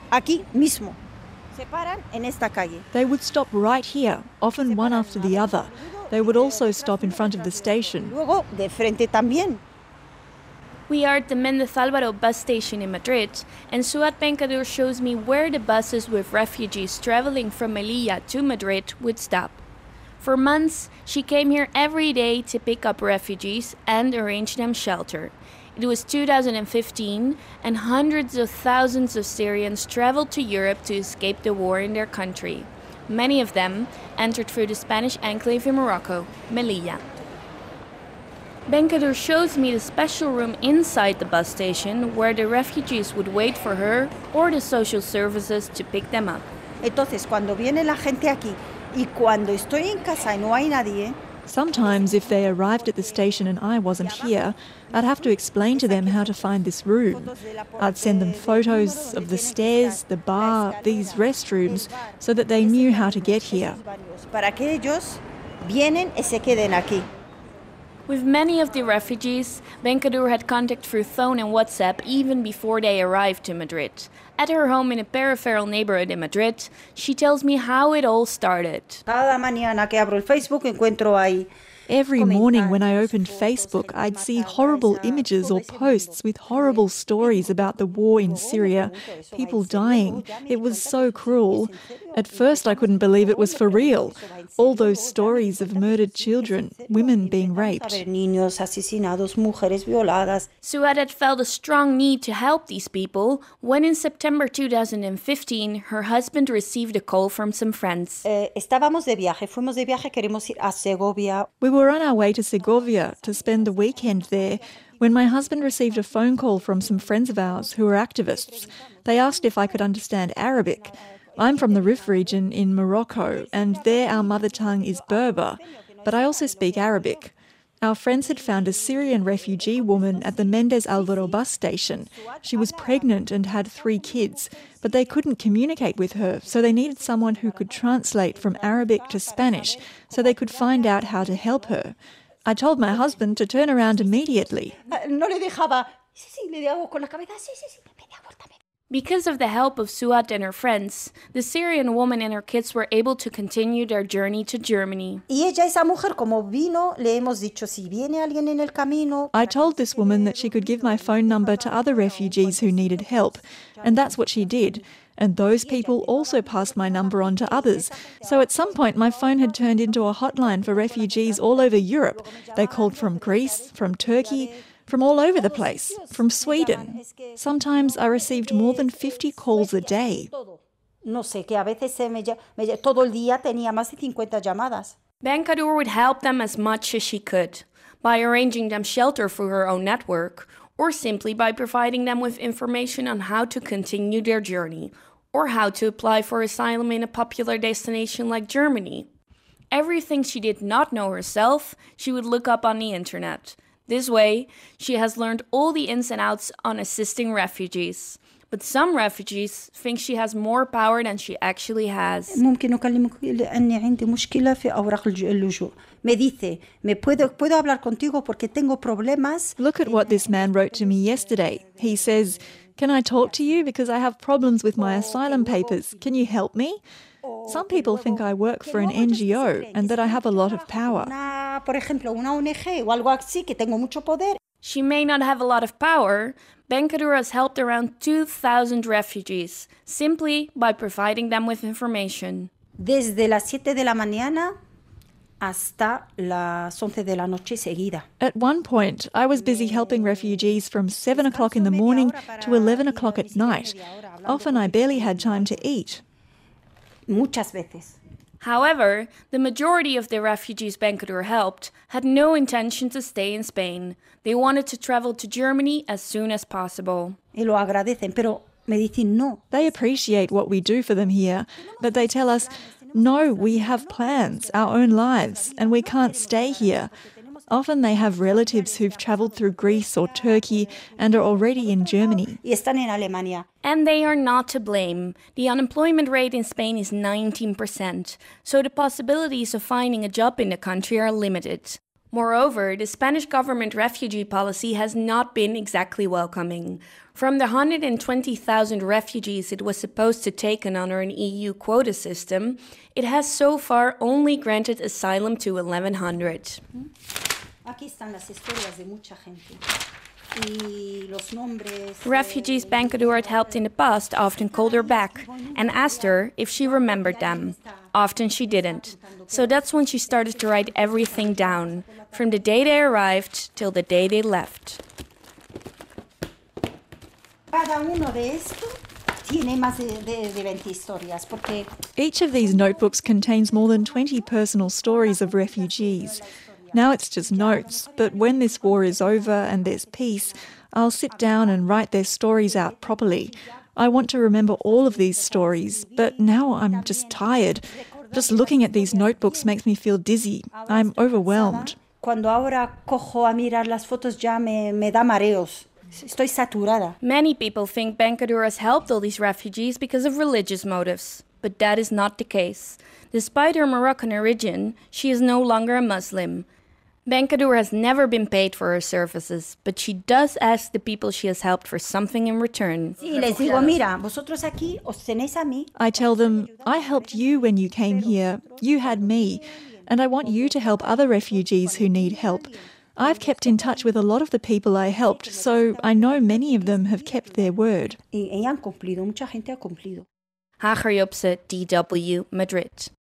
aquí mismo. Se paran en esta calle. They would stop right here, often one after the other. They would also stop in front of the station. Luego de frente también. We are at the Méndez Álvaro bus station in Madrid, and Suat Benkadour shows me where the buses with refugees traveling from Melilla to Madrid would stop. For months, she came here every day to pick up refugees and arrange them shelter. It was 2015, and hundreds of thousands of Syrians traveled to Europe to escape the war in their country. Many of them entered through the Spanish enclave in Morocco, Melilla. Benkadour shows me the special room inside the bus station where the refugees would wait for her or the social services to pick them up. Entonces, cuando viene la gente aquí y cuando estoy en casa y no hay nadie, Sometimes, if they arrived at the station and I wasn't here, I'd have to explain to them how to find this room. I'd send them photos of the stairs, the bar, these restrooms, so that they knew how to get here. para que ellos vienen y se queden aquí. With many of the refugees, Benkadour had contact through phone and WhatsApp even before they arrived to Madrid. At her home in a peripheral neighborhood in Madrid, she tells me how it all started. Cada mañana que abro el Facebook encuentro ahí. Every morning when I opened Facebook, I'd see horrible images or posts with horrible stories about the war in Syria, people dying. It was so cruel. At first I couldn't believe it was for real. All those stories of murdered children, women being raped. Niños asesinados, mujeres violadas. Suat had felt a strong need to help these people when in September 2015 her husband received a call from some friends. Estábamos de viaje, fuimos de viaje, queremos ir a Segovia. We were on our way to Segovia to spend the weekend there when my husband received a phone call from some friends of ours who were activists. They asked if I could understand Arabic. I'm from the Rif region in Morocco, and there our mother tongue is Berber, but I also speak Arabic. Our friends had found a Syrian refugee woman at the Méndez Álvaro bus station. She was pregnant and had 3 kids, but they couldn't communicate with her, so they needed someone who could translate from Arabic to Spanish so they could find out how to help her. I told my husband to turn around immediately. No le dejaba. Sí, le hago con la cabeza. Sí, media vuelta. Because of the help of Suat and her friends, the Syrian woman and her kids were able to continue their journey to Germany. Y ella, esa mujer, como vino, le hemos dicho, si viene alguien en el camino. I told this woman that she could give my phone number to other refugees who needed help, and that's what she did. And those people also passed my number on to others. So at some point my phone had turned into a hotline for refugees all over Europe. They called from Greece, from Turkey, from all over the place, from Sweden. Sometimes I received more than 50 calls a day. No sé, que a veces todo el día tenía más de 50 llamadas. Benkadour would help them as much as she could, by arranging them shelter through her own network, or simply by providing them with information on how to continue their journey, or how to apply for asylum in a popular destination like Germany. Everything she did not know herself, she would look up on the internet. This way, she has learned all the ins and outs on assisting refugees. But some refugees think she has more power than she actually has. ممكن أكلمك لأني عندي مشكلة في أوراق اللجوء. Me dice, puedo hablar contigo porque tengo problemas. Look at what this man wrote to me yesterday. He says, "Can I talk to you because I have problems with my asylum papers? Can you help me?" Some people think I work for an NGO and that I have a lot of power. Por ejemplo, una ONG o algo así que tengo mucho poder. She may not have a lot of power. Benkadour has helped around 2,000 refugees, simply by providing them with information. Desde las 7 de la mañana hasta las 11 de la noche seguida. At one point, I was busy helping refugees from 7 o'clock in the morning to 11 o'clock at night. Often I barely had time to eat. Muchas veces. However, the majority of the refugees Benkadour helped had no intention to stay in Spain. They wanted to travel to Germany as soon as possible. Y lo agradecen, pero me dicen no. They appreciate what we do for them here, but they tell us, no, we have plans, our own lives, and we can't stay here. Often they have relatives who've travelled through Greece or Turkey and are already in Germany. Y están en Alemania. And they are not to blame. The unemployment rate in Spain is 19%, so the possibilities of finding a job in the country are limited. Moreover, the Spanish government refugee policy has not been exactly welcoming. From the 120,000 refugees it was supposed to take on under an EU quota system, it has so far only granted asylum to 1,100. Aquí están las historias de mucha gente. Y los nombres. Refugees Bancadour had helped in the past often called her back and asked her if she remembered them. Often she didn't. So that's when she started to write everything down, from the day they arrived till the day they left. Cada uno de estos tiene más de 20 historias, porque Each of these notebooks contains more than 20 personal stories of refugees. Now it's just notes, but when this war is over and there's peace, I'll sit down and write their stories out properly. I want to remember all of these stories, but now I'm just tired. Just looking at these notebooks makes me feel dizzy. I'm overwhelmed. Cuando ahora cojo a mirar las fotos ya me da mareos. Estoy saturada. Many people think Bancadour has helped all these refugees because of religious motives, but that is not the case. Despite her Moroccan origin, she is no longer a Muslim. Bancadour has never been paid for her services, but she does ask the people she has helped for something in return. Sí, les digo, mira, vosotros aquí os tenéis a mí. I tell them, I helped you when you came here. You had me. And I want you to help other refugees who need help. I've kept in touch with a lot of the people I helped, so I know many of them have kept their word. Y han cumplido, mucha gente ha cumplido. Hagar Jobse, DW, Madrid.